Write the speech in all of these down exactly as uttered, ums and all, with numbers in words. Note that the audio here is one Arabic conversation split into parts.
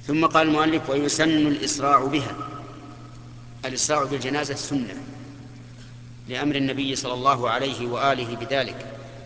ثم قال المؤلف: ويسن الإسراع بها. الإسراع بالجنازة سنة لأمر النبي صلى الله عليه وآله بذلك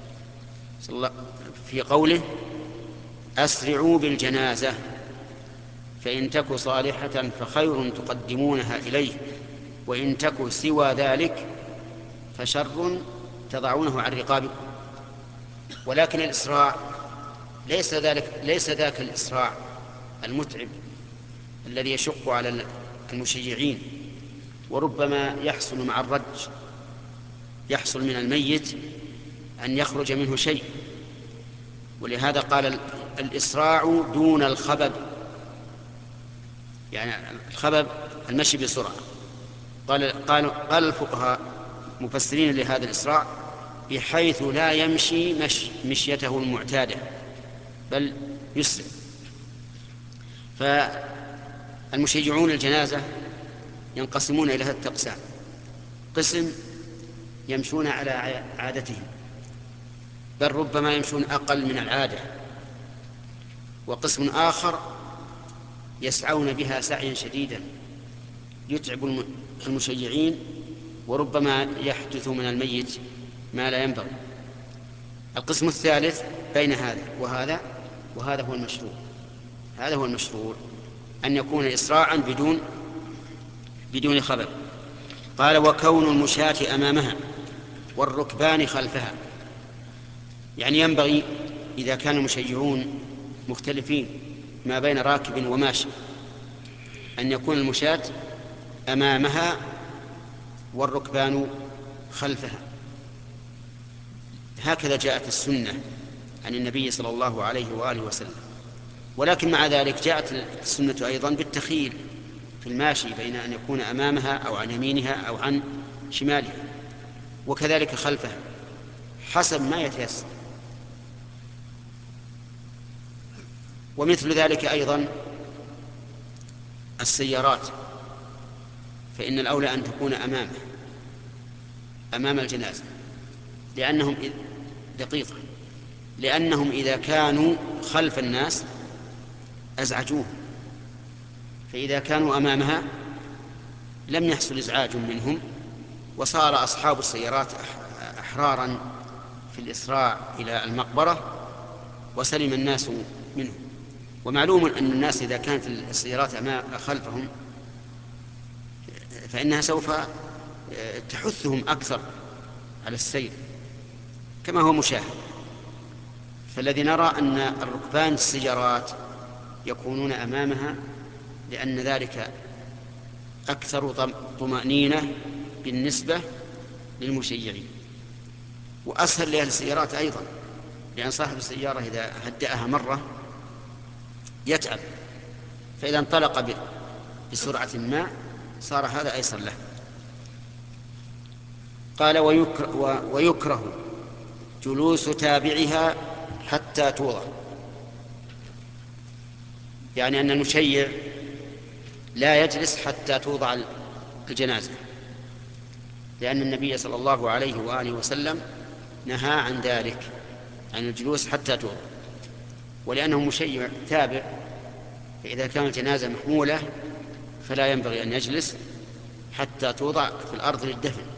في قوله: أسرعوا بالجنازة فإن تك صالحة فخير تقدمونها إليه وإن تك سوى ذلك فشر تضعونه عن رقابكم. ولكن الإسراع ليس ذلك ليس ذاك الإسراع المتعب الذي يشق على المشيعين، وربما يحصل مع الرج، يحصل من الميت أن يخرج منه شيء. ولهذا قال الإسراع دون الخبب، يعني الخبب المشي بسرعة. قال, قال, قال الفقهاء مفسرين لهذا الإسراع: بحيث لا يمشي مش مشيته المعتادة بل يسرع. فالمشيعون الجنازة ينقسمون إلى هذه الأقسام: قسم يمشون على عادتهم بل ربما يمشون أقل من العادة، وقسم آخر يسعون بها سعيا شديدا يتعب المشيعين وربما يحدث من الميت ما لا ينبغي. القسم الثالث بين هذا وهذا، وهذا هو المشروع. هذا هو المشروع، أن يكون إسراعا بدون بدون خبر. قال: وكون المشاة أمامها والركبان خلفها. يعني ينبغي إذا كان المشيعون مختلفين ما بين راكب وماشي أن يكون المشاة أمامها والركبان خلفها. هكذا جاءت السنة عن النبي صلى الله عليه وآله وسلم. ولكن مع ذلك جاءت السنة أيضا بالتخيير في الماشي بين أن يكون أمامها أو عن يمينها أو عن شمالها، وكذلك خلفها حسب ما يتيسر. ومثل ذلك أيضا السيارات، فإن الأولى أن تكون أمامه أمام الجنازة، لأنهم دقيقة لأنهم إذا كانوا خلف الناس أزعجوه، فإذا كانوا أمامها لم يحصل إزعاج منهم، وصار أصحاب السيارات أحرارا في الإسراع إلى المقبرة وسلم الناس منهم. ومعلوم أن الناس إذا كانت السيارات أمام خلفهم فإنها سوف تحثهم أكثر على السير كما هو مشاهد. فالذي نرى أن الركبان السيارات يكونون أمامها لأن ذلك أكثر طمأنينة بالنسبة للمشيعين، وأسهل لأهل السيارات أيضا، لأن صاحب السيارة إذا هدأها مرة يتعب، فإذا انطلق بسرعة ما صار هذا أيسر له. قال: ويكره, ويكره جلوس تابعها حتى توضع. يعني أن المشيع لا يجلس حتى توضع الجنازة، لأن النبي صلى الله عليه وآله وسلم نهى عن ذلك، عن الجلوس حتى توضع، ولأنه مشيع تابع، فإذا كانت الجنازة محمولة فلا ينبغي أن يجلس حتى توضع في الأرض للدفن.